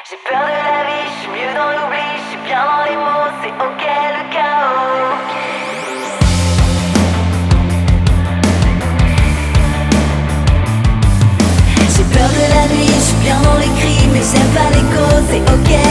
J'ai peur de la vie, je suis mieux dans l'oubli, je suis bien dans les mots, c'est ok le chaos. J'ai peur de la nuit, je suis bien dans les cris, mais j'aime pas l'écho, c'est ok.